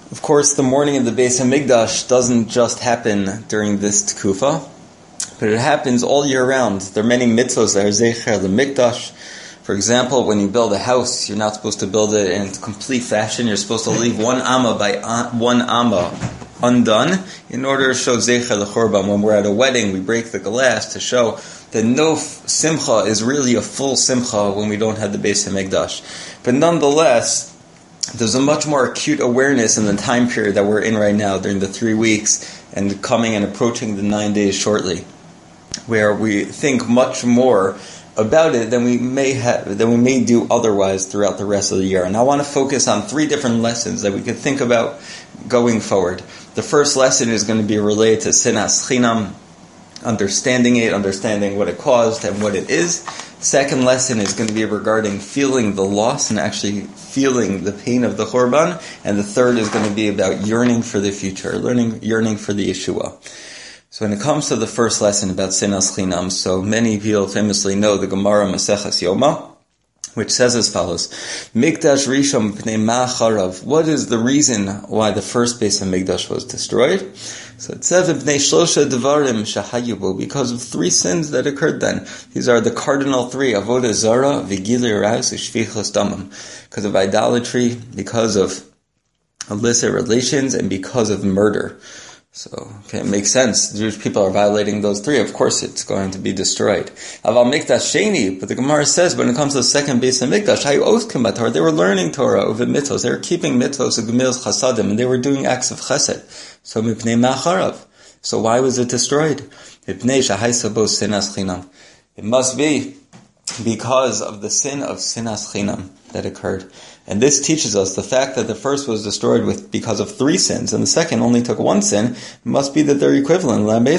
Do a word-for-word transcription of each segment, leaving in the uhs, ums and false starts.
Of course, the morning of the Beis HaMikdash doesn't just happen during this Tkufa, but it happens all year round. There are many mitzvahs that are Zecher LeMikdash. For example, when you build a house, you're not supposed to build it in complete fashion. You're supposed to leave one amma by one amma undone in order to show Zecher LeChorban. When we're at a wedding, we break the glass to show that no simcha is really a full simcha when we don't have the Beis HaMikdash. But nonetheless, there's a much more acute awareness in the time period that we're in right now, during the three weeks and coming and approaching the nine days shortly, where we think much more about it than we may have, than we may do otherwise throughout the rest of the year. And I want to focus on three different lessons that we could think about going forward. The first lesson is going to be related to Sinas Chinam, understanding it, understanding what it caused and what it is. Second lesson is going to be regarding feeling the loss and actually feeling the pain of the Chorban. And the third is going to be about yearning for the future, learning, yearning for the Yeshua. So when it comes to the first lesson about Sinas Chinam, so many people famously know the Gemara Maseches Yoma, which says as follows: Mikdash Rishon Pnei Ma'acharav. What is the reason why the first Beis HaMikdash was destroyed? So it says Pnei Shlosha Devarim Shahayu Bo, because of three sins that occurred then. These are the cardinal three: Avodah Zara, Vigilui Arayos, Shfichas Damim. Because of idolatry, because of illicit relations, and because of murder. So, okay, it makes sense. The Jewish people are violating those three. Of course, it's going to be destroyed. Aval Mikdash Sheni, but the Gemara says when it comes to the second Beis HaMikdash, Hayu Oskim Batorah, they were learning Torah over mitzvos. They were keeping mitzvos of Gemilas Chasadim, and they were doing acts of Chesed. So, Mipnei Ma'acharav. So, why was it destroyed? Mipnei Shahaisa Bo Sinas Chinam. It must be because of the sin of Sinas Chinam that occurred. And this teaches us the fact that the first was destroyed with because of three sins, and the second only took one sin. It must be that they're equivalent. That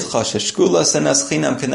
Sinas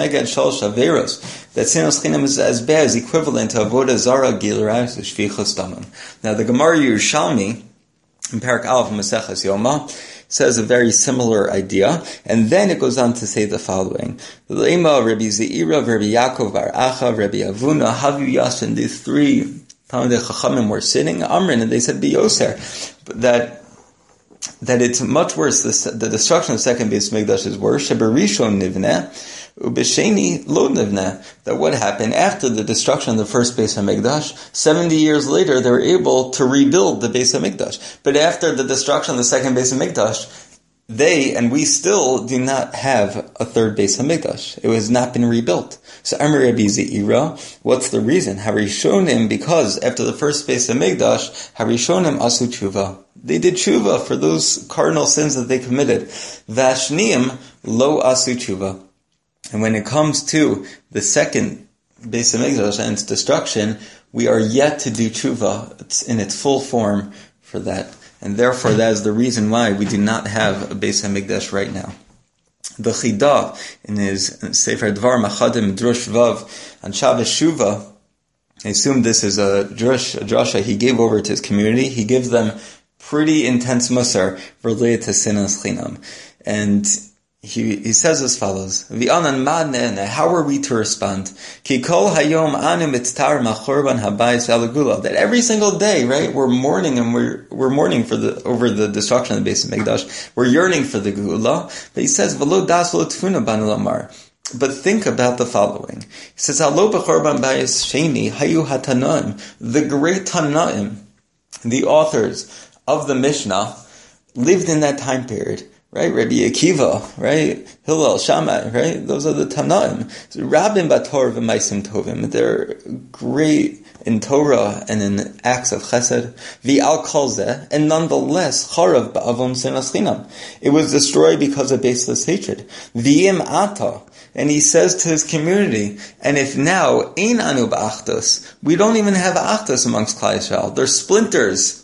Chinam is as bad as equivalent to Avodah Zara, Gilui Arayos, Shfichas Damim. Now the Gemara Yerushalmi in Parak Aleph Maseches Yoma says a very similar idea, and then it goes on to say the following: Lema Rabbi Zeira, Rabbi Yaakov Bar Acha, Rabbi Avuna, Havu Yasin. These three the Chachamim were sitting, Amrin, and they said, Biyoser, that that it's much worse. The, the destruction of the second Beis HaMikdash is worse. Sheberishon nivneh, ubesheni lo nivneh. That what happened after the destruction of the first Beis HaMikdash, seventy years later, they were able to rebuild the Beis HaMikdash. But after the destruction of the second Beis HaMikdash, they and we still do not have a third Beis HaMikdash. It has not been rebuilt. So Amar Rabbi Zeira, what's the reason? Harishonim, because after the first Beis HaMikdash, Harishonim asu tshuva. They did tshuva for those cardinal sins that they committed. Vashniim lo asu tshuva. And when it comes to the second Beis HaMikdash and its destruction, we are yet to do tshuva. It's in its full form for that. And therefore, that is the reason why we do not have a Beis HaMikdash right now. The Chida, in his Sefer Dvar Machadim Drush Vav on Shabbos Shuvah, I assume this is a drush, a drasha he gave over to his community. He gives them pretty intense musar related to Sinas Chinam. And He, he says as follows: V'anan madne, how are we to respond? Ki kol hayom anu mitztar machorban habayis v'alagula. That every single day, right, we're mourning and we're we're mourning for the over the destruction of the Beis HaMikdash. We're yearning for the Gula. But he says v'lo das lo tfuna banu lamar. But think about the following. He says Halo b'chorban bayis sheni hayu hatanaim. The great Tanaim, the authors of the Mishnah, lived in that time period. Right, Rabbi Akiva, right, Hillel, Shammai, right, those are the Tanaim. So, Rabbim Bator v'Maisim Tovim, they're great in Torah and in acts of Chesed. V'al kol zeh, and nonetheless, Charav ba'avon Sinas Chinam. It was destroyed because of baseless hatred. V'im ata, and he says to his community, and if now, ein anu ba'achdos, we don't even have achdos amongst Klal Yisrael. There's splinters.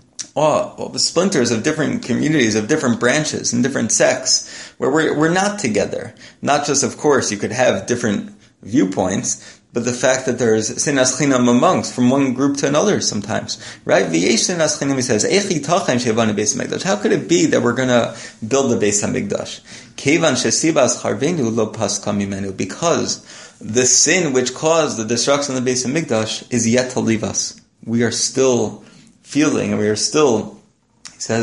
Oh, well, the splinters of different communities, of different branches and different sects, where we're, we're not together. Not just, of course, you could have different viewpoints, but the fact that there's Sinas Chinam amongst, from one group to another sometimes. Right? V'yesh Sinas Chinam, he says, Eich yitachem she'evanu Beis HaMikdash. How could it be that we're going to build the Beis HaMikdash? Kevan she'sibas charvenu lo paska mimenu. Because the sin which caused the destruction of the Beis HaMikdash is yet to leave us. We are still feeling, and we are still, he says,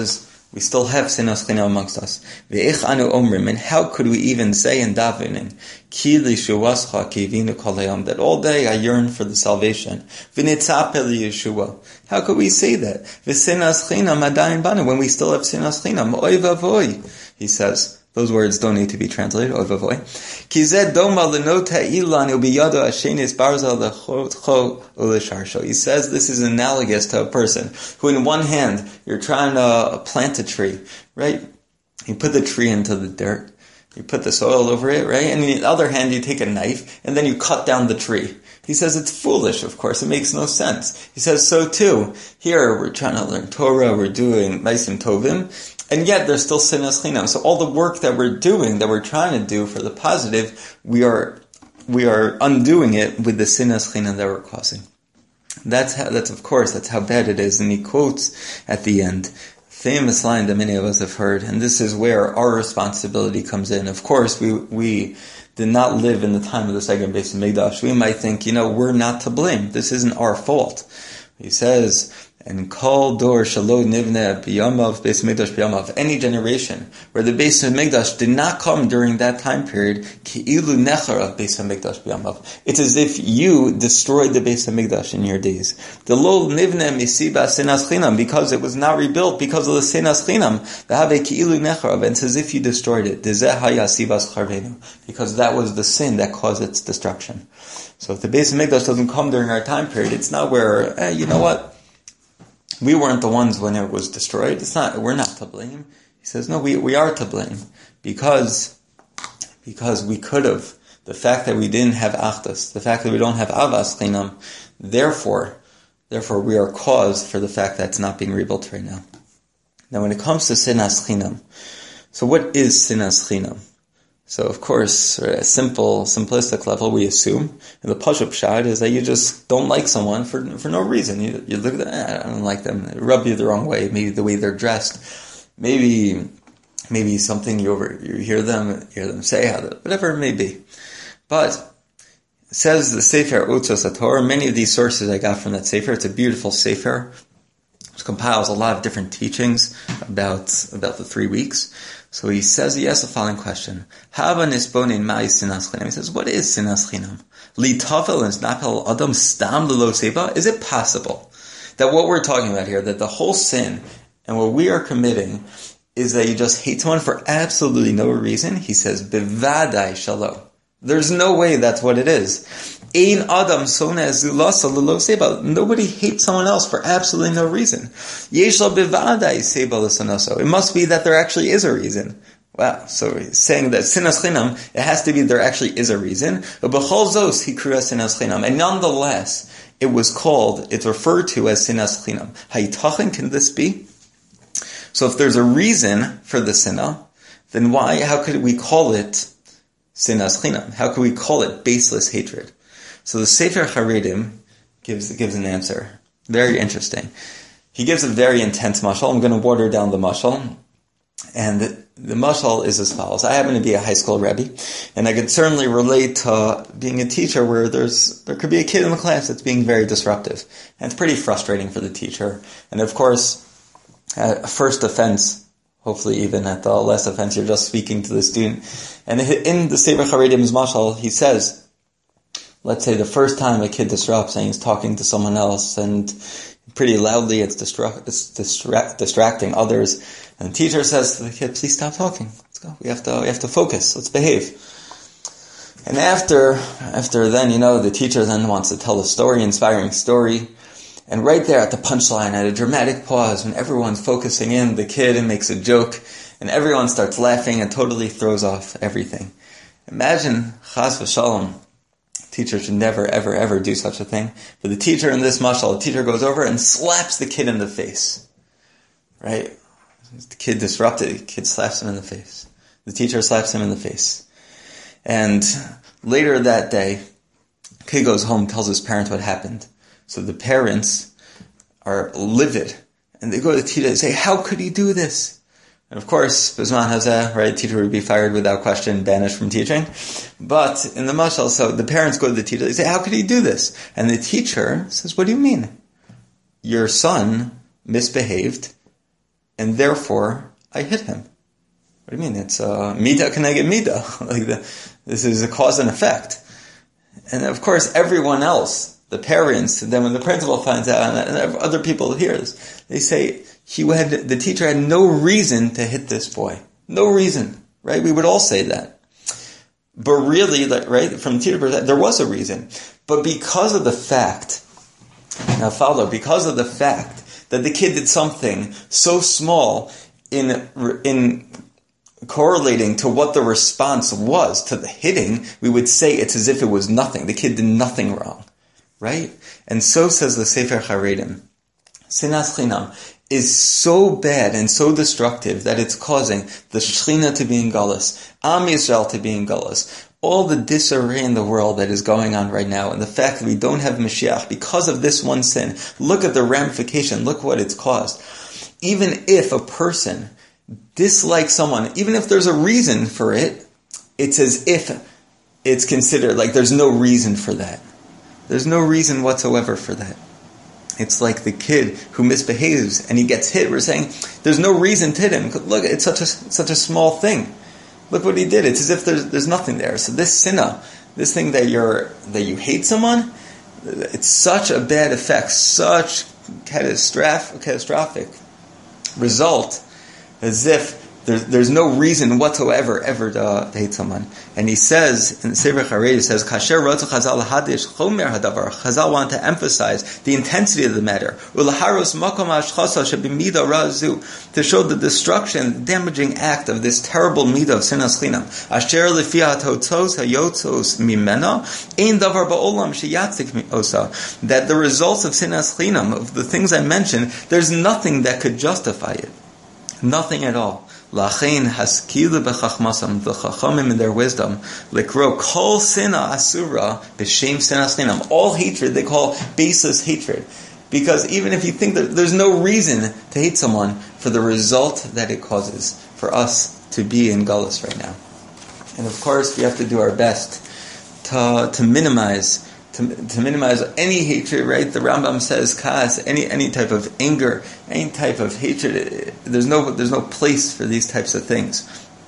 We still have sinas chinam amongst us. Ve'ich anu omrim, and how could we even say in davening, ki lishuascha kivinu kol hayom, that all day I yearn for the salvation. V'nitzapeh liyeshua. How could we say that? V'sinas chinam adayin banu, when we still have sinas chinam. Oy vavoy, he says. Those words don't need to be translated. Oy vavoy. Ki zeh doma lenota ilanu biyado ashenis barzal lechotcho ulisharsho. He says this is analogous to a person who in one hand, you're trying to plant a tree, right? You put the tree into the dirt. You put the soil over it, right? And on the other hand, you take a knife and then you cut down the tree. He says it's foolish, of course. It makes no sense. He says so too. Here, we're trying to learn Torah. We're doing Maisim Tovim. And yet, there's still sinas chinam. So all the work that we're doing, that we're trying to do for the positive, we are we are undoing it with the sinas chinam that we're causing. That's how, that's of course, that's how bad it is. And he quotes at the end, famous line that many of us have heard, and this is where our responsibility comes in. Of course, we we did not live in the time of the second Beis Hamikdash. We might think, you know, we're not to blame. This isn't our fault. He says, and kol dor shelo nivne b'yamav Beis Hamikdash b'yamav, any generation where the Beis Hamikdash did not come during that time period, ki'ilu nechar of Beis Hamikdash b'yamav. It's as if you destroyed the Beis Hamikdash in your days. The lo nivne misiba sinas chinam, because it was not rebuilt because of the sinas chinam. V'have ki'ilu nechar, and it's as if you destroyed it. Dezeh haya sibas charvenu, because that was the sin that caused its destruction. So if the Beis Hamikdash doesn't come during our time period, it's not where, eh, you know what? We weren't the ones when it was destroyed. It's not, we're not to blame. He says, no, we, we are to blame. Because, because we could have. The fact that we didn't have achdus, the fact that we don't have avas chinam, therefore, therefore we are cause for the fact that it's not being rebuilt right now. Now when it comes to sinas chinam, so what is sinas chinam? So of course, at a simple, simplistic level, we assume, and the Pashup Pshat is that you just don't like someone for for no reason. You, you look at them, eh, I don't like them. It rub you the wrong way. Maybe the way they're dressed. Maybe, maybe something you over, you hear them, hear them say, whatever it may be. But, it says the Sefer Utzos HaTorah, many of these sources I got from that Sefer. It's a beautiful Sefer. It compiles a lot of different teachings about, about the three weeks. So he says, he asks the following question. Hava nisbonin ma'i sinas chinam. He says, what is sinas chinam? Li tavel and snapel adam stam lelo seba? Is it possible that what we're talking about here, that the whole sin and what we are committing is that you just hate someone for absolutely no reason? He says, bevadai shalo. There's no way that's what it is. Ein adam soneh zulasa lelo seba. Nobody hates someone else for absolutely no reason. Yeshla bevadai seba l'sanaso. It must be that there actually is a reason. Wow. So he's saying that sinas chinam, it has to be there actually is a reason. But b'chol zos hikra sinas chinam. And nonetheless, it was called, it's referred to as sinas chinam. Hayitachin, can this be? So if there's a reason for the sinah, then why, how could we call it sinas chinam? How could we call it baseless hatred? So the Sefer Haredim gives gives an answer. Very interesting. He gives a very intense mashal. I'm going to water down the mashal. And the, the mashal is as follows. I happen to be a high school rebbe, and I could certainly relate to being a teacher where there's there could be a kid in the class that's being very disruptive. And it's pretty frustrating for the teacher. And of course, at first offense, hopefully even at the last offense, you're just speaking to the student. And in the Sefer Haredim's mashal, he says, let's say the first time a kid disrupts and he's talking to someone else and pretty loudly it's, distra- it's distra- distracting others, and the teacher says to the kid, please stop talking. Let's go. We have to, we have to focus. Let's behave. And after, after then, you know, the teacher then wants to tell a story, inspiring story. And right there at the punchline, at a dramatic pause, when everyone's focusing in, the kid makes a joke and everyone starts laughing and totally throws off everything. Imagine, chas v'shalom, teacher should never, ever, ever do such a thing. But the teacher in this mashal, the teacher goes over and slaps the kid in the face. Right? The kid disrupted, the kid slaps him in the face. The teacher slaps him in the face. And later that day, the kid goes home, tells his parents what happened. So the parents are livid. And they go to the teacher and say, how could he do this? And of course, Bisman Hazeh, right, teacher would be fired without question, banished from teaching. But in the mashal, so the parents go to the teacher, they say, how could he do this? And the teacher says, what do you mean? Your son misbehaved, and therefore I hit him. What do you mean? It's uh, midah keneged midah. Like the, this is a cause and effect. And of course, everyone else, the parents, and then when the principal finds out, and other people hear this, they say he had the teacher had no reason to hit this boy, no reason, right? We would all say that. But really, right, from the teacher perspective, there was a reason. But because of the fact, now follow, because of the fact that the kid did something so small in in correlating to what the response was to the hitting, we would say it's as if it was nothing. The kid did nothing wrong, right? And so says the Sefer Haredim. Sinas Chinam is so bad and so destructive that it's causing the Shechina to be in Galus, Am Yisrael to be in Galus, all the disarray in the world that is going on right now, and the fact that we don't have Mashiach because of this one sin. Look at the ramification. Look what it's caused. Even if a person dislikes someone, even if there's a reason for it, it's as if it's considered like there's no reason for that. There's no reason whatsoever for that. It's like the kid who misbehaves and he gets hit. We're saying there's no reason to hit him. Look, it's such a such a small thing. Look what he did. It's as if there's there's nothing there. So this sinna, this thing that you're that you hate someone, it's such a bad effect, such catastrophic catastrophic result, as if there's there's no reason whatsoever ever to, to hate someone. And he says in the Sefer Haredim, he says, Kasher Ratzu Chazal Hadish Chomer Hadavar. Chazal want to emphasize the intensity of the matter. Ulaharos Makom Hashchasa Shebimida Razu, to show the destruction, the damaging act of this terrible midah of sinas chinam. Asher Lefi HaTotzos HaYotzos Mimena Ein Davar Ba'olam Sheyatzik Osa. That the results of sinas chinam, of the things I mentioned, there's nothing that could justify it. Nothing at all. Lachein haskilu bechachmasam, the chachamim in their wisdom, likro kol sina asura b'shem sinas chinam. All hatred they call baseless hatred, because even if you think that there's no reason to hate someone for the result that it causes for us to be in galus right now, and of course we have to do our best to to minimize. To, to minimize any hatred, right? The Rambam says, "Kas," any any type of anger, any type of hatred. There's no there's no place for these types of things,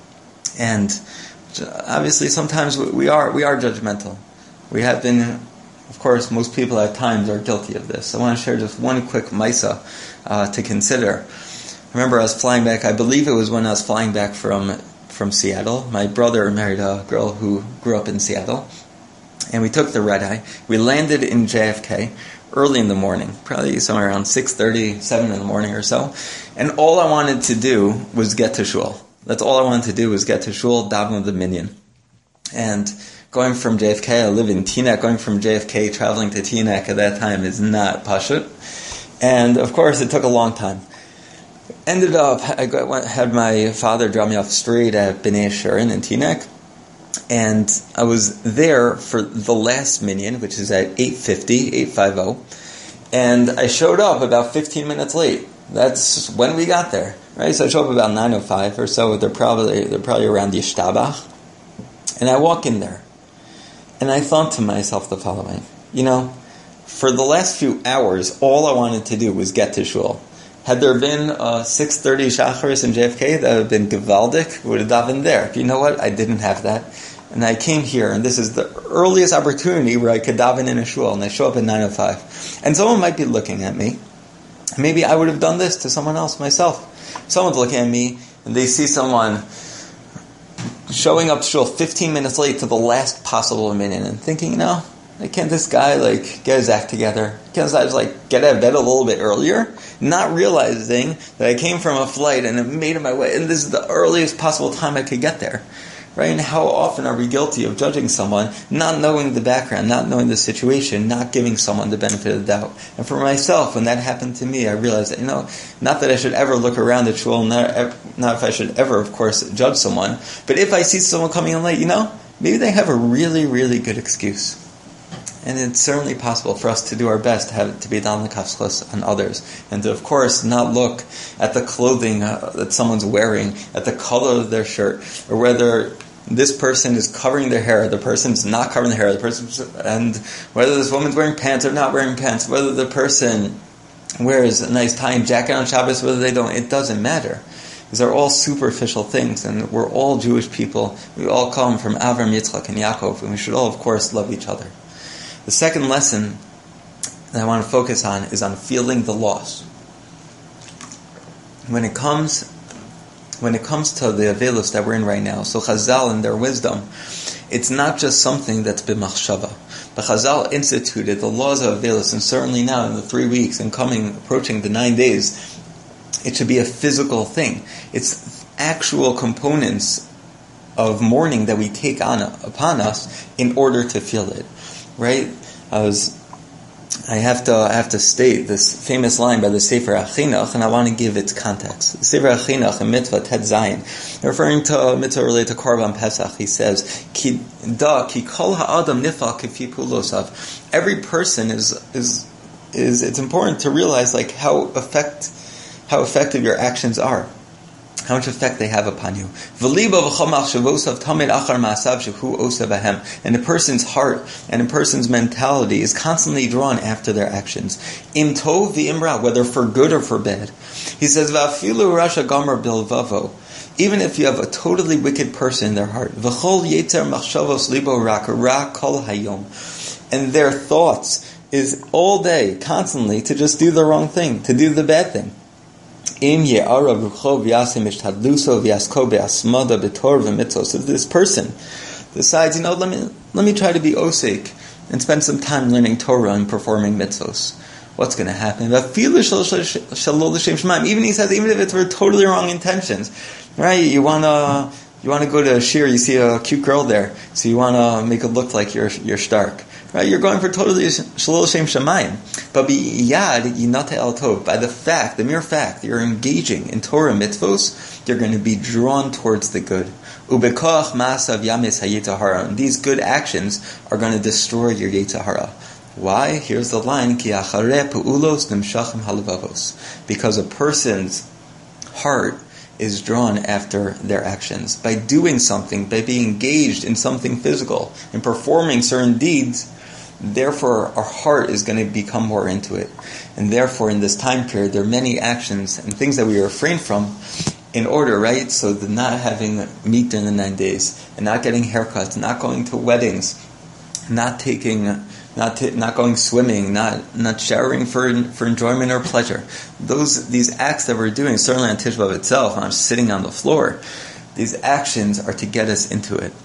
and obviously sometimes we are we are judgmental. We have been, of course, most people at times are guilty of this. I want to share just one quick maisa uh, to consider. I remember I was flying back. I believe it was when I was flying back from from Seattle. My brother married a girl who grew up in Seattle. And we took the red eye. We landed in J F K early in the morning, probably somewhere around six thirty, seven in the morning or so. And all I wanted to do was get to shul. That's all I wanted to do was get to shul, daven with the minyan. And going from J F K, I live in Teaneck. Going from J F K, traveling to Teaneck at that time is not pashut. And of course, it took a long time. Ended up, I got, had my father drop me off straight at Bnei Sharon in Teaneck. And I was there for the last minyan, which is at eight fifty, eight fifty, and I showed up about fifteen minutes late. That's when we got there, right? So I showed up about nine oh five or so. They're probably they're probably around Yishtabach, and I walk in there, and I thought to myself the following: you know, for the last few hours, all I wanted to do was get to shul. Had there been uh, six thirty Shacharis in J F K, that would have been Gevaldik, would have davened there. But you know what? I didn't have that. And I came here, and this is the earliest opportunity where I could daven in a shul, and I show up at nine oh five. And someone might be looking at me. Maybe I would have done this to someone else myself. Someone's looking at me, and they see someone showing up to shul fifteen minutes late to the last possible minute, and thinking, you know, can't this guy, like, get his act together? Can't this guy just, like, get out of bed a little bit earlier? Not realizing that I came from a flight and I made it my way, and this is the earliest possible time I could get there. Right? And how often are we guilty of judging someone, not knowing the background, not knowing the situation, not giving someone the benefit of the doubt? And for myself, when that happened to me, I realized that, you know, not that I should ever look around at shul, not, not if I should ever, of course, judge someone, but if I see someone coming in late, you know, maybe they have a really, really good excuse. And it's certainly possible for us to do our best to have it to be down the kafschus on others, and to, of course, not look at the clothing uh, that someone's wearing, at the color of their shirt, or whether this person is covering their hair, the person's not covering their hair, the person, and whether this woman's wearing pants or not wearing pants, whether the person wears a nice tie and jacket on Shabbos, whether they don't, it doesn't matter. These are all superficial things, and we're all Jewish people. We all come from Avram, Yitzchak, and Yaakov, and we should all, of course, love each other. The second lesson that I want to focus on is on feeling the loss. When it comes, when it comes to the Avelos that we're in right now, so Chazal and their wisdom, it's not just something that's b'machshava. But Chazal instituted the laws of Avelos, and certainly now in the three weeks and coming, approaching the nine days, it should be a physical thing. It's actual components of mourning that we take on upon us in order to feel it. Right? I was, I have to, I have to state this famous line by the Sefer HaChinuch, and I want to give its context. The Sefer HaChinuch in Mitzvah Tet Zayin, referring to a mitzvah related to Korban Pesach, he says, "Ki da ki kol ha'adam nifal kifi pulosav." Every person is is is. It's important to realize like how effect how effective your actions are. How much effect they have upon you. And a person's heart and a person's mentality is constantly drawn after their actions. Im tov v'imra, whether for good or for bad. He says, V'afilu rasha gomer bilvavo. Even if you have a totally wicked person in their heart. V'chol yetzer machshavos libo rak ra kol hayom. And their thoughts is all day, constantly, to just do the wrong thing, to do the bad thing. So if this person decides, you know, let me let me try to be osek and spend some time learning Torah and performing mitzvos, what's going to happen? Even he says, even if it's for totally wrong intentions, right? You wanna you wanna go to a shir, you see a cute girl there, so you wanna make it look like you're you're stark. Right, you're going for totally shalol shem shamayim, but biyad yinate el tov. By the fact, the mere fact that you're engaging in Torah mitzvos, you're going to be drawn towards the good. Ubekoach masav yamis hayetahara. And these good actions are going to destroy your yetahara. Why? Here's the line: Ki achareh peulos nimshachim halevavos. Because a person's heart is drawn after their actions. By doing something, by being engaged in something physical, in performing certain deeds, therefore our heart is going to become more into it. And therefore in this time period there are many actions and things that we refrain from in order, right? So the not having meat during the nine days, and not getting haircuts, not going to weddings, not taking, not t- not going swimming, not not showering for for enjoyment or pleasure. Those these acts that we're doing, certainly on Tisha B'Av itself, not sitting on the floor, these actions are to get us into it.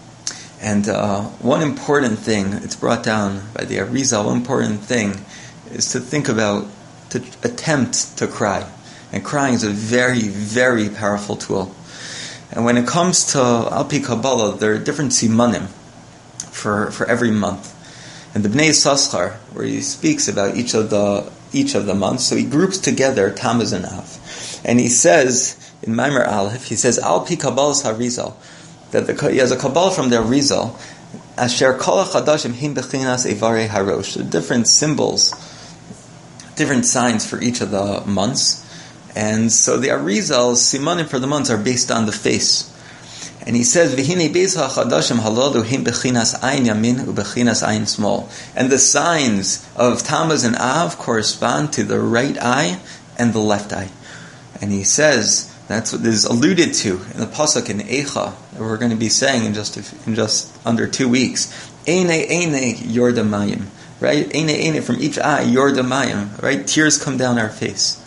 And uh, one important thing, it's brought down by the Arizal, one important thing is to think about, to attempt to cry. And crying is a very, very powerful tool. And when it comes to Al-Pi Kabbalah, there are different simanim for, for every month. And the Bnei Yissaschar, where he speaks about each of the each of the months, so he groups together Tammuz and Av. And he says, in Maimer Aleph, he says, Al-Pi Kabbalah's HaRizal, that the, he has a Kabbalah from their Rizal, Asher Kol HaChadashim Him Bechinas Evarei Harosh, different symbols, different signs for each of the months. And so the Arizal's simanim for the months are based on the face. And he says, V'hinei Beis HaChadashim Halalu Him Bechinas Ayin Yamin Ubechinas Ayin Small. And the signs of Tammuz and Av correspond to the right eye and the left eye. And he says, that's what is alluded to in the pasuk in Eicha that we're going to be saying in just in just under two weeks. Eine eine yordamayim, right? Eine eine, from each eye yordamayim, right? Tears come down our face.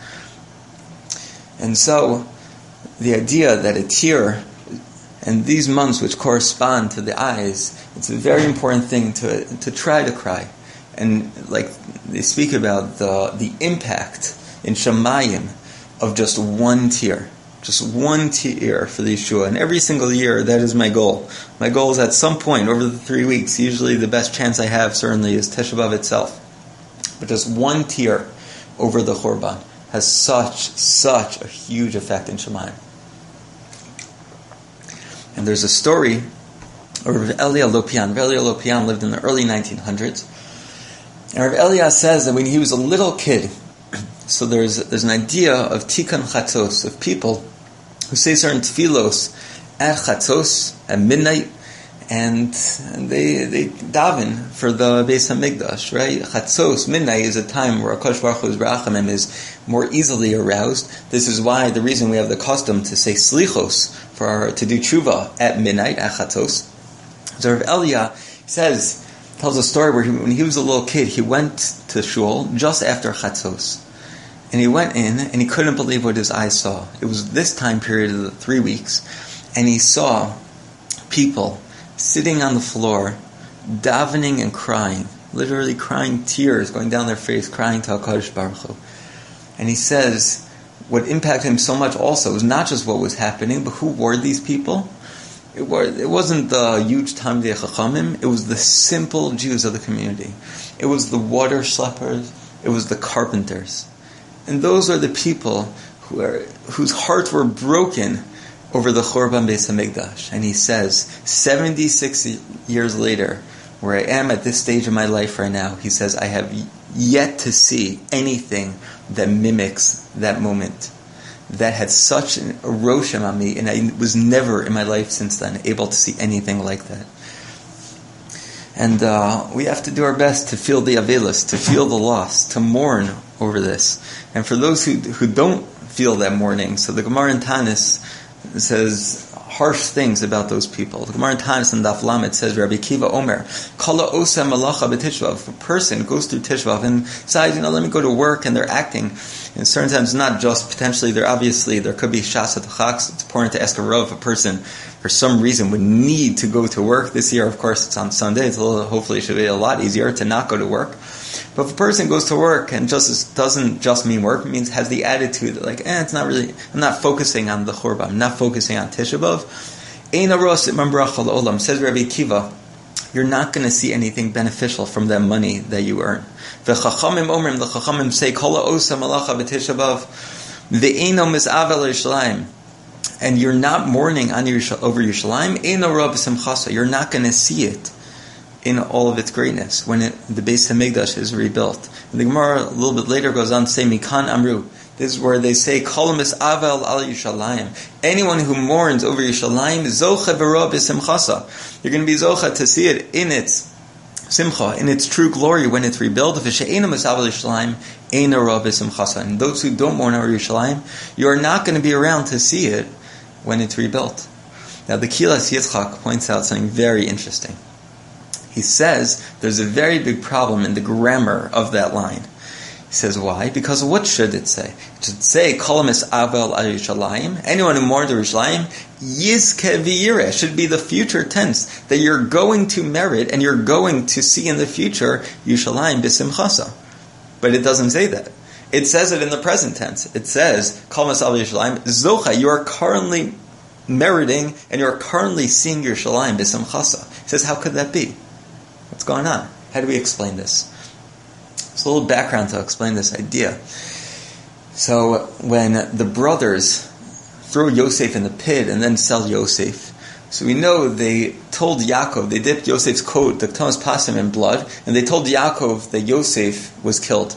And so the idea that a tear, and these months which correspond to the eyes, it's a very important thing to to try to cry. And like they speak about the the impact in Shamayim of just one tear. Just one tear for the Yeshua. And every single year, that is my goal. My goal is at some point over the three weeks, usually the best chance I have certainly is Tisha B'Av itself. But just one tear over the Chorban has such, such a huge effect in Shemayim. And there's a story of Rav Elia Lopian. Rav Elia Lopian lived in the early nineteen hundreds. And Rav Elia says that when he was a little kid, so there's there's an idea of tikkun chatzos, of people who say certain tefillos at chatzos, at midnight, and they they daven for the Beis Hamikdash, right? Chatzos, midnight, is a time where HaKadosh Baruch Hu's Rachamim is more easily aroused. This is why the reason we have the custom to say slichos, for our, to do tshuva at midnight, at Chatzos. So Rav Elia says, tells a story where he, when he was a little kid, he went to shul just after Chatzos. And he went in, and he couldn't believe what his eyes saw. It was this time period of the three weeks, and he saw people sitting on the floor, davening and crying, literally crying, tears going down their face, crying to HaKadosh Baruch Hu. And he says, what impacted him so much also was not just what was happening, but who were these people? It, were, it wasn't the huge Talmidei Chachamim, it was the simple Jews of the community. It was the water schleppers, it was the carpenters. And those are the people who are, whose hearts were broken over the Churban Beis Hamikdash. And he says, seventy-six years later, where I am at this stage of my life right now, he says, I have yet to see anything that mimics that moment. That had such an erosion on me, and I was never in my life since then able to see anything like that. And uh, we have to do our best to feel the avelus, to feel the loss, to mourn over this. And for those who who don't feel that mourning, so the Gemara in Tanis says harsh things about those people. The Gemara in Tanis and Daf Lamed says, Rabbi Kiva Omer, Kala Osa Malacha B'Tishvav. If a person goes through Tishvav and decides, you know, let me go to work, and they're acting in certain times, not just potentially, there obviously there could be Shasat Chaks. It's important to ask a Rav if a person for some reason would need to go to work. This year, of course, it's on Sunday. It's a little, hopefully it should be a lot easier to not go to work. But if a person goes to work and just doesn't just mean work, it means has the attitude that like, eh, it's not really, I'm not focusing on the Churban, I'm not focusing on Tisha B'Av. Ein aros imam brachal olam, says Rabbi Akiva, you're not going to see anything beneficial from that money that you earn. V'chachamim omrim, the chachamim say, kol ha'osa malacha b'Tisha B'Av, v'eino mis'avel Yerushalayim, and you're not mourning on Yerusha, over Yerushalayim, eino ra b'simchasa, you're not going to see it in all of its greatness when it, the Beis Hamikdash is rebuilt. And the Gemara a little bit later goes on to say, Mikan Amru. This is where they say, Kol mis'avel al Yerushalayim. Anyone who mourns over Yerushalayim, zocha v'ra b'simchasa. You're going to be zocha to see it in its simcha, in its true glory when it's rebuilt. V'she'ena mis'avel Yerushalayim, eina ra b'simchasa. And those who don't mourn over Yerushalayim, you are not going to be around to see it when it's rebuilt. Now the Kilas Yitzchak points out something very interesting. He says there's a very big problem in the grammar of that line. He says, why? Because what should it say? It should say, Kol mis'avel al Yerushalayim. Anyone who mourns over Yerushalayim, Yizke v'yireh, should be the future tense, that you're going to merit and you're going to see in the future Yerushalayim b'simchasa. But it doesn't say that. It says it in the present tense. It says, Kol mis'avel Yerushalayim, Zocha, you are currently meriting and you're currently seeing Yerushalayim b'simchasa. He says, how could that be? What's going on? How do we explain this? There's a little background to explain this idea. So when the brothers throw Yosef in the pit and then sell Yosef, so we know they told Yaakov, they dipped Yosef's coat, the Thomas Pasim, in blood, and they told Yaakov that Yosef was killed.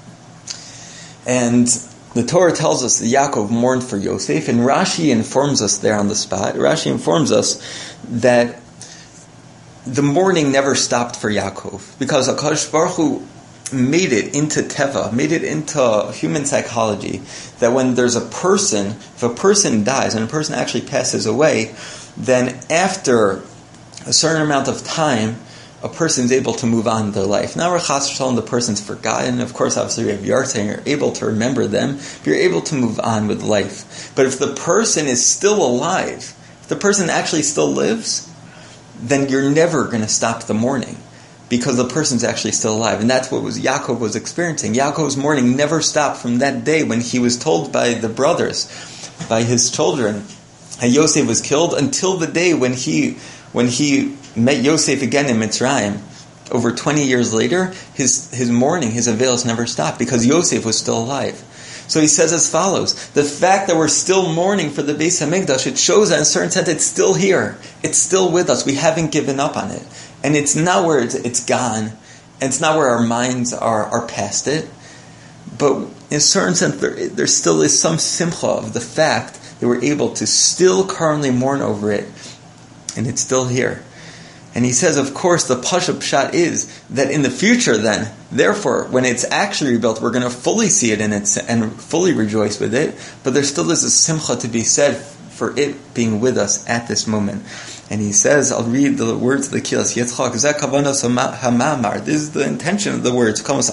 And the Torah tells us that Yaakov mourned for Yosef, and Rashi informs us there on the spot. Rashi informs us that the mourning never stopped for Yaakov, because HaKadosh Baruch Hu made it into teva, made it into human psychology, that when there's a person, if a person dies, and a person actually passes away, then after a certain amount of time, a person's able to move on in their life. Now, Chas v'Shalom, the person's forgotten. Of course, obviously, we have Yartzeh, and you're able to remember them. You're able to move on with life. But if the person is still alive, if the person actually still lives, then you're never going to stop the mourning, because the person's actually still alive. And that's what was Yaakov was experiencing. Yaakov's mourning never stopped from that day when he was told by the brothers, by his children, that Yosef was killed, until the day when he when he met Yosef again in Mitzrayim. Over twenty years later, his, his mourning, his avails never stopped, because Yosef was still alive. So he says as follows, the fact that we're still mourning for the Beis Hamikdash, it shows that in a certain sense it's still here. It's still with us. We haven't given up on it. And it's not where it's, it's gone, and it's not where our minds are, are past it. But in a certain sense, there, there still is some simcha of the fact that we're able to still currently mourn over it, and it's still here. And he says, of course, the Pashup Pshat is that in the future then, therefore, when it's actually rebuilt, we're going to fully see it in its, and fully rejoice with it, but there still is a simcha to be said for it being with us at this moment. And he says, I'll read the words of the Kilas Yitzchak, Zeh kavanos hamamar. This is the intention of the words. That's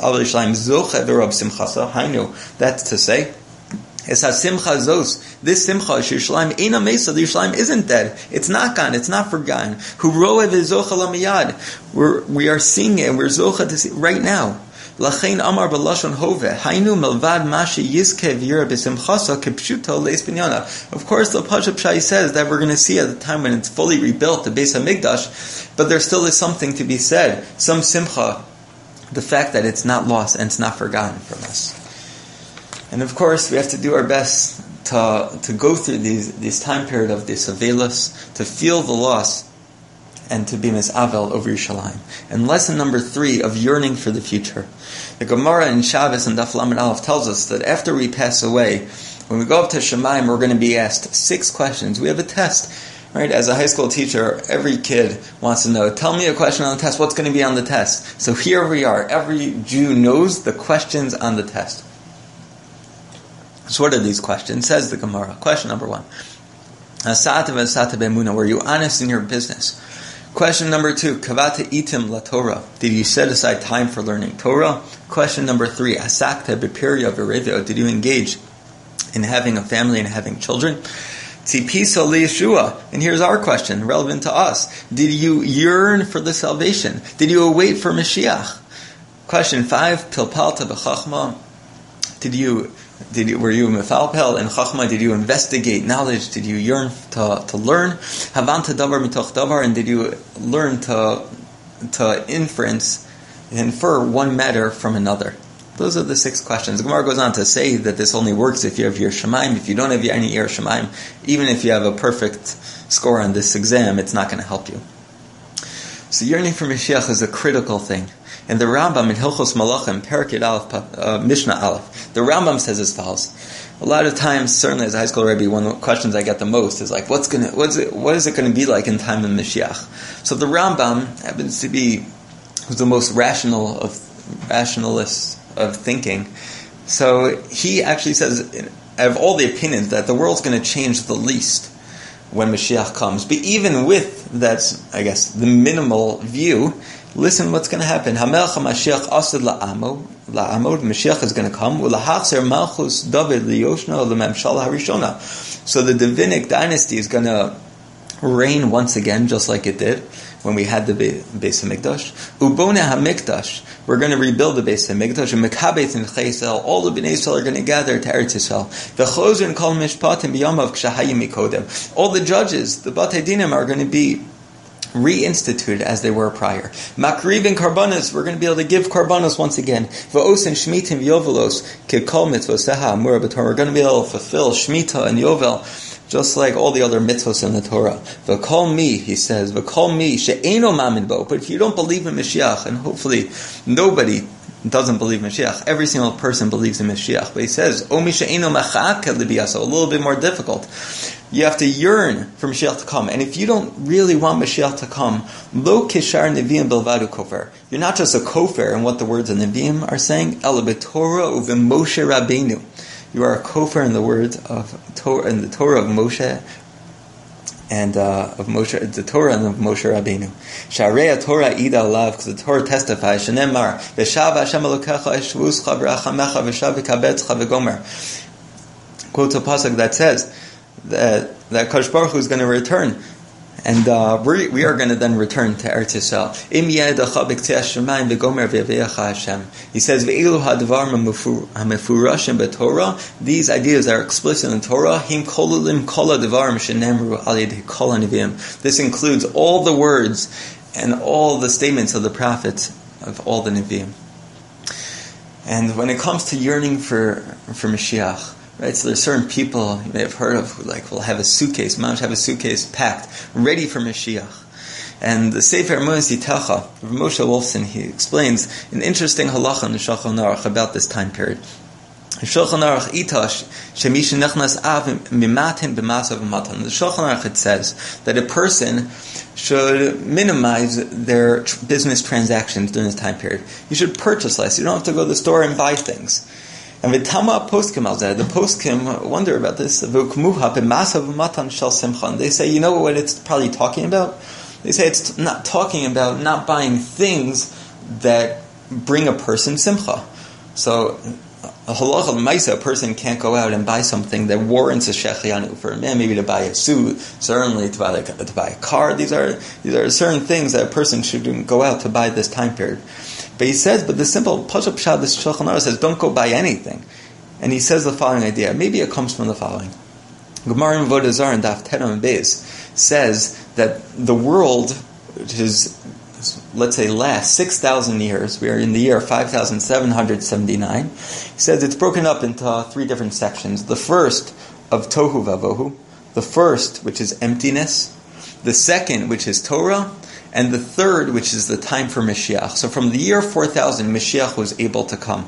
to say, it's a simcha zos. This simcha, Yerushalayim, ina mesa, the Yerushalayim isn't dead. It's not gone. It's not forgotten. Hu roe v'zocha lamiyad. We're we are seeing it. We're zocha to see right now. Lachein amar b'lashon hove. Hainu melvad mashi yizke v'yira b'simchasa kepshuto leis binyana. Of course, the Pashup Shai says that we're going to see at the time when it's fully rebuilt, the Beis Hamikdash, but there still is something to be said. Some simcha, the fact that it's not lost and it's not forgotten from us. And of course, we have to do our best to to go through these this time period of this Avelos, to feel the loss, and to be misavel over Yerushalayim. And lesson number three of yearning for the future. The Gemara in Shabbos and Daf Lamed Aleph tells us that after we pass away, when we go up to Shemayim, we're going to be asked six questions. We have a test. Right? As a high school teacher, every kid wants to know, tell me a question on the test, what's going to be on the test? So here we are. Every Jew knows the questions on the test. So what are these questions? Says the Gemara. Question number one. Were you honest in your business? Question number two. Kavata itim la Torah. Did you set aside time for learning Torah? Question number three. Asakta bepiria v'revio. Did you engage in having a family and having children? Tzipisa liyeshua. And here's our question, relevant to us. Did you yearn for the salvation? Did you await for Mashiach? Question five. Pilpalta b'chachma. Did you Did you, were you mefalpel in chachma? Did you investigate knowledge? Did you yearn to, to learn? Havanta davar mitoch davar, and did you learn to to inference, infer one matter from another? Those are the six questions. The Gemara goes on to say that this only works if you have Yiras Shamayim. If you don't have any Yiras Shamayim, even if you have a perfect score on this exam, it's not going to help you. So yearning for Mashiach is a critical thing. And the Rambam in Hilchos Malachim, Perek Aleph, uh, Mishnah Aleph, the Rambam says as follows. A lot of times, certainly as a high school Rebbe, one of the questions I get the most is like, what's gonna, what's it, what is it going to be like in time of Mashiach? So the Rambam happens to be who's the most rational of rationalists of thinking. So he actually says, out of all the opinions, that the world's going to change the least when Mashiach comes. But even with that, I guess, the minimal view, listen what's going to happen. Hamelch HaMashiach asad la'amod. La'amod, Mashiach is going to come. U'lahachzer malchus David liyoshna u'lememshala harishona. So the Davidic dynasty is going to reign once again, just like it did when we had the Beis Hamikdash. Ubona HaMikdash. We're going to rebuild the Beis Hamikdash. And Mekabet and Chesel, all the Bnei Yisrael are going to gather to Eretz Yisrael. V'chozer and kol mishpatim b'yamav k'shahayim mikodem. All the judges, the Batei Dinim, are going to be reinstituted as they were prior. Makrib and Karbanos, we're going to be able to give Karbanos once again. V'os and Shmitim Yovelos, kekol mitzvoseha amura b'Torah. We're going to be able to fulfill Shmita and Yovel, just like all the other mitzvos in the Torah. V'kol mi, he says, v'kol mi she'eno mamin bo. But if you don't believe in Mashiach, and hopefully nobody doesn't believe in Mashiach, every single person believes in Mashiach. But he says, o mi she'eno machak libiyasa, a little bit more difficult. You have to yearn for Mashiach to come. And if you don't really want Mashiach to come, lo kishar neviim belvadu kofer. You're not just a kofer in what the words of Nevi'im are saying, el b'Torah uvim Moshe Rabbeinu. You are a kofer in the words of Torah, in the Torah of Moshe, and uh, of Moshe, the Torah and of Moshe Rabbeinu. Sharei Torah ida alav, because the Torah testifies. Shenemar v'shav Hashem Elokecha eshvuscha v'rachamecha v'shav v'kabetzcha v'gomer. Quotes a pasuk that says that that Kadosh Baruch Hu is going to return, and uh, we, we are going to then return to Eretz Yisrael. Im yedacha b'ktei hashemayim v'gomer v'yaveyacha Hashem. He says v'elu hadvar hamefurashim b'Torah. These ideas are explicit in the Torah. Him kolulim kol hadvarim shenemru al yedei kol hanivim. This includes all the words and all the statements of the prophets, of all the Nevi'im. And when it comes to yearning for for Mashiach, right, so there's certain people you may have heard of who like will have a suitcase, moms have a suitcase packed, ready for Mashiach. And the Sefer Emunos Yitecha, Moshe Wolfson, he explains an interesting halacha in the Shulchan Aruch about this time period. Shulchan Aruch itash shemish nechnas av mimatin b'masav matan. The Shulchan Aruch, it says that a person should minimize their tr- business transactions during this time period. You should purchase less. You don't have to go to the store and buy things. And v'tama poskim al zeh, the poskim wonder about this. V'ukmuha b'masav matan shel simcha. They say, you know what it's probably talking about? They say it's not talking about not buying things that bring a person simcha. So, a halacha l'maisa, a person can't go out and buy something that warrants a shechianu. For a man, maybe to buy a suit, certainly to buy like a, to buy a car. These are these are certain things that a person should go out to buy this time period. But he says, but the simple pasuk pshat, this Shulchan Aruch says, don't go buy anything. And he says the following idea. Maybe it comes from the following. Gemara in Avodah Zarah and Daf Tedam and Beis says that the world, which is, let's say, last six thousand years, we are in the year five thousand seven hundred seventy-nine, he says it's broken up into three different sections. The first of Tohu Vavohu, the first, which is emptiness, the second, which is Torah, and the third, which is the time for Mashiach. So from the year four thousand, Mashiach was able to come.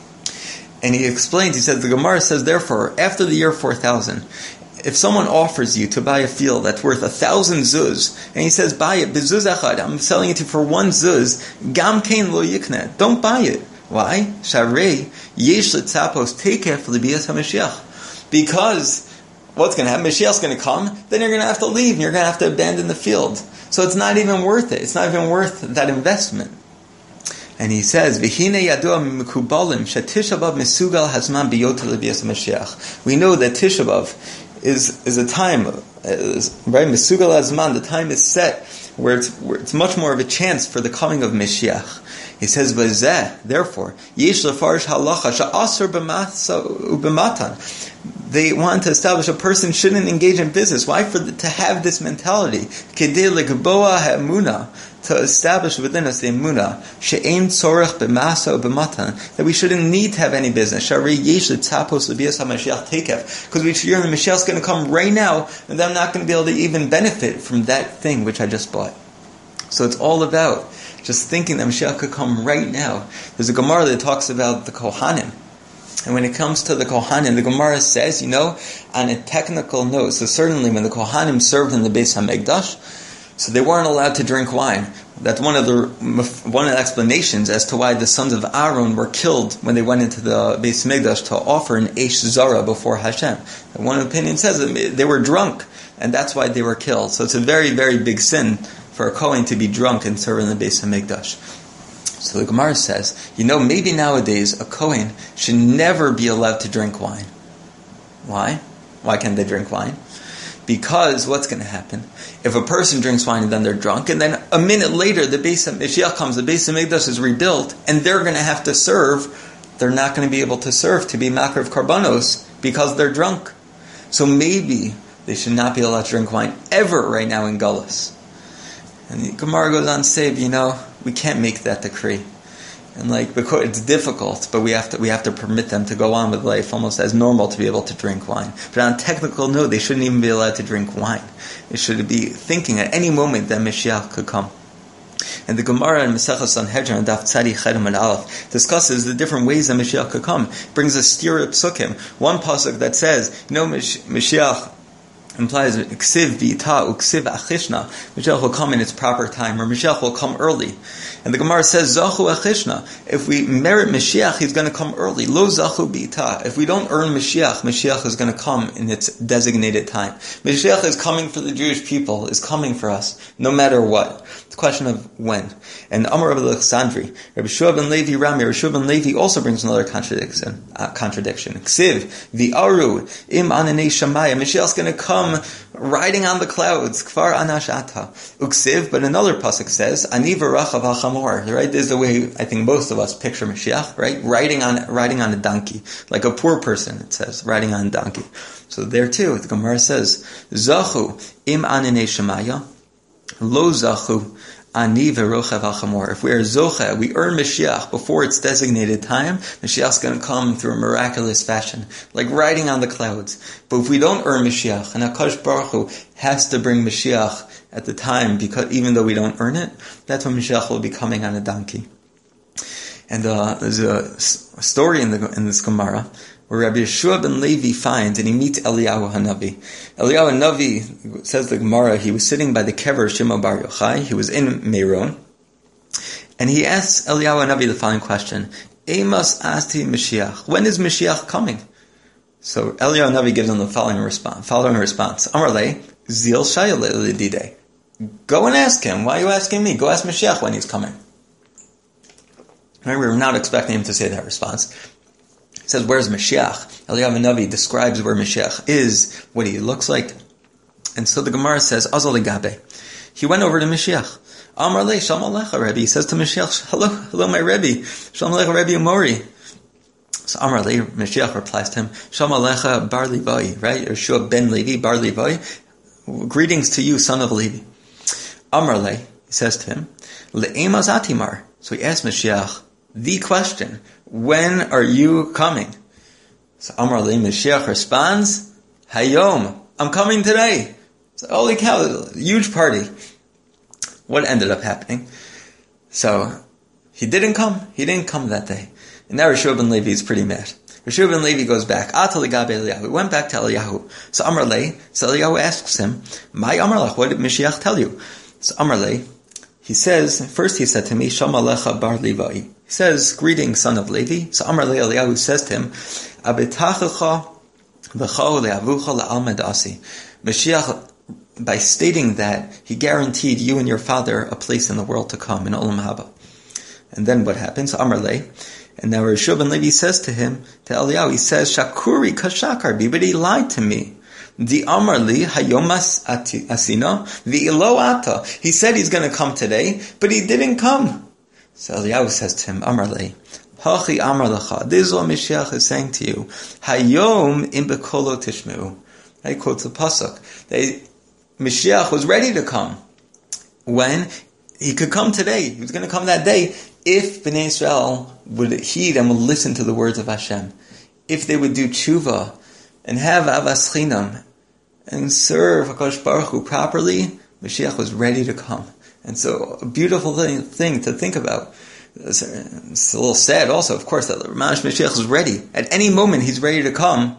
And he explains, he says, the Gemara says, therefore, after the year four thousand, if someone offers you to buy a field that's worth a thousand zuz, and he says, buy it, bezuz echad, I'm selling it to you for one zuz, gam kein lo yikne, don't buy it. Why? Sharei, yesh letzapos tekef libiyas HaMashiach. Because what's going to happen? Mashiach's going to come, then you're going to have to leave, and you're going to have to abandon the field. So it's not even worth it. It's not even worth that investment. And he says, "V'hine yadua mikubalim sheTisha B'av mesugal hazman biyot lebiyas Mashiach." We know that Tisha B'av is is a time, is, right? Mesugal hazman. The time is set where it's where it's much more of a chance for the coming of Mashiach. He says, "V'zeh." Therefore, yesh lefarish halacha she'asur b'masa u'b'matan. They want to establish a person shouldn't engage in business. Why? For the, to have this mentality, kedei legboa ha'emuna, to establish within us the emuna, she'ein tzorech b'masa u'b'matan, that we shouldn't need to have any business. Sharei yesh l'tzapos l'biyas HaMashiach tekef, because we should hear the Mashiach's going to come right now, and I'm not going to be able to even benefit from that thing which I just bought. So it's all about just thinking that Mashiach could come right now. There's a Gemara that talks about the Kohanim. And when it comes to the Kohanim, the Gemara says, you know, on a technical note, so certainly when the Kohanim served in the Beis HaMikdash, so they weren't allowed to drink wine. That's one of the one of the explanations as to why the sons of Aaron were killed when they went into the Beis HaMikdash to offer an Eish Zara before Hashem. And one opinion says that they were drunk, and that's why they were killed. So it's a very, very big sin for a Kohen to be drunk and serve in the Beis HaMikdash. So the Gemara says, you know, maybe nowadays a Kohen should never be allowed to drink wine. Why? Why can't they drink wine? Because what's going to happen? If a person drinks wine and then they're drunk, and then a minute later the Beis HaMikdash comes, the Beis HaMikdash is rebuilt, and they're going to have to serve, they're not going to be able to serve, to be makar of karbanos, because they're drunk. So maybe they should not be allowed to drink wine ever right now in Gullus. And the Gemara goes on to say, you know, we can't make that decree. And like, because it's difficult, but we have to we have to permit them to go on with life almost as normal to be able to drink wine. But on a technical note, they shouldn't even be allowed to drink wine. They should be thinking at any moment that Mashiach could come. And the Gemara in Masechah Sanhedrin, Daf Tzadi Chedem and Aleph, discusses the different ways that Mashiach could come. It brings a stira psukim. One pasuk that says, you know, Mashiach implies ksiv v'ita uksiv achishna. Mashiach will come in its proper time, or Mashiach will come early. And the Gemara says zachu achishna. If we merit Mashiach, he's going to come early. Lo zachu v'ita. If we don't earn Mashiach, Mashiach is going to come in its designated time. Mashiach is coming for the Jewish people, is coming for us, no matter what. It's a question of when. And Amar of Alexandri, Rabbi Shua ben Levi Rami, Rabbi Shua ben Levi also brings another contradiction. Uh, contradiction. Ksiv v'aru im ananei shamaya. Mashiach's going to come riding on the clouds, kfar anashata uksiv. But another pasuk says, ani v'rachav hachamor. Right, this is the way I think most of us picture Mashiach. Right, riding on riding on a donkey, like a poor person. It says riding on a donkey. So there too, the Gemara says, zachu im ananei shamaya, lo zachu ani v'rochav hachamor. If we are zocha, we earn Mashiach before its designated time, Mashiach's going to come through a miraculous fashion, like riding on the clouds. But if we don't earn Mashiach, and HaKadosh Baruch Hu has to bring Mashiach at the time, because even though we don't earn it, that's when Mashiach will be coming on a donkey. And uh, there's a, a story in the in this Gemara where Rabbi Yeshua ben Levi finds and he meets Eliyahu Hanavi. Eliyahu Hanavi, says the Gemara, he was sitting by the kever of Shimon Bar Yochai. He was in Meron. And he asks Eliyahu Hanavi the following question. Amos asti Mashiach. When is Mashiach coming? So Eliyahu Hanavi gives him the following response. Following response. Amar le, zil shayel lidide. Go and ask him. Why are you asking me? Go ask Mashiach when he's coming. Right, we were not expecting him to say that response. He says, where's Mashiach? Eliyahu Hanavi describes where Mashiach is, what he looks like. And so the Gemara says, Azal Gabe. He went over to Mashiach. Amar le, Shalom Alecha, Rebbe. He says to Mashiach, hello, hello, my Rebbe. Shalom Alecha, Rebbe Amori. So Amar le, Mashiach replies to him, Shalom Alecha, Bar Levi, right? Yeshua ben Levi, Bar Levi. Greetings to you, son of Levi. Amar le, he says to him, Le'emaz atimar. So he asks Mashiach the question, when are you coming? So Amar le, Mashiach responds, Hayom, I'm coming today. So holy cow, huge party. What ended up happening? So he didn't come. He didn't come that day. And now Yeshua ben Levi is pretty mad. Yeshua ben Levi goes back. He went back to Eliyahu. So Amar le, so Eliyahu asks him, My Amar lech, what did Mashiach tell you? So Amar le, he says, first he said to me, Shalom Alecha bar Levi. He says, greetings, son of Levi. So Amar le, Eliyahu says to him, Abetachecha v'cho le'avucha le'almed asi. Mashiach, by stating that, he guaranteed you and your father a place in the world to come, in Olam Haba. And then what happens? Amar le, and now Yeshua ben Levi says to him, to Eliyahu, he says, Shakuri kashakar bi, but he lied to me. Di Amar li hayomas asina v'ilo ata. He said he's going to come today, but he didn't come. So Eliyahu says to him, Amar le, Hachi Amar lecha. This is what Mashiach is saying to you. Hayom im bekolo tishmeu. He quotes the pasuk. They, Mashiach was ready to come. When? He could come today. He was going to come that day if Bnei Israel would heed and would listen to the words of Hashem. If they would do tshuva and have avas chinam and serve HaKadosh Baruch Hu properly, Mashiach was ready to come. And so a beautiful thing, thing to think about. It's, it's a little sad also, of course, that Mamash Mashiach is ready. At any moment he's ready to come.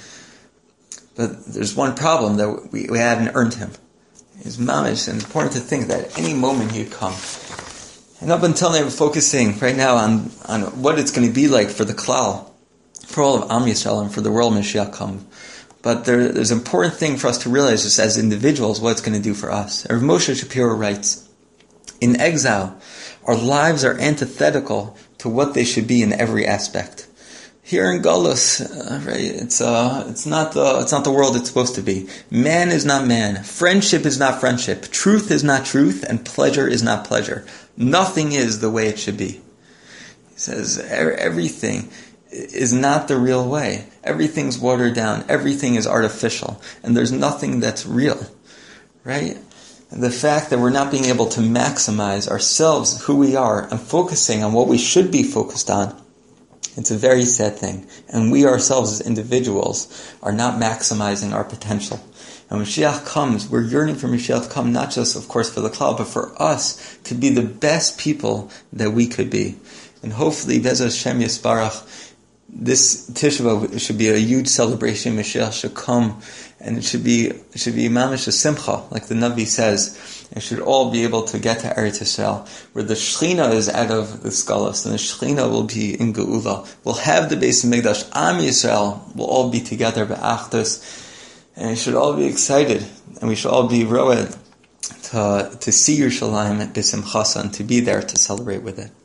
But there's one problem, that we, we haven't earned him. It's mamish, and it's important to think that at any moment he'd come. And up until now, we're focusing right now on, on what it's going to be like for the Klal, for all of Am Yisrael, and for the world Mashiach come. But there, there's an important thing for us to realize, just as individuals, what it's going to do for us. Rav Moshe Shapiro writes, in exile, our lives are antithetical to what they should be in every aspect. Here in Galus, uh, right, it's uh, it's not the it's not the world it's supposed to be. Man is not man. Friendship is not friendship. Truth is not truth, and pleasure is not pleasure. Nothing is the way it should be. He says everything is not the real way. Everything's watered down. Everything is artificial, and there's nothing that's real, right? And the fact that we're not being able to maximize ourselves, who we are, and focusing on what we should be focused on. It's a very sad thing. And we ourselves as individuals are not maximizing our potential. And when Mashiach comes, we're yearning for Mashiach to come, not just, of course, for the Klal, but for us to be the best people that we could be. And hopefully, Be'ez Hashem Yisbarach, this Tisha B'Av should be a huge celebration. Mashiach should come, and it should be it should be mamish a simcha, like the Navi says. And should all be able to get to Eretz Yisrael, where the Shechina is out of the Skalos, and the Shechina will be in Geula. We'll have the Beis Hamikdash. Am Yisrael will all be together be'achdus, and we should all be excited, and we should all be roed to to see Yerushalayim b'simchasa, and to be there to celebrate with it.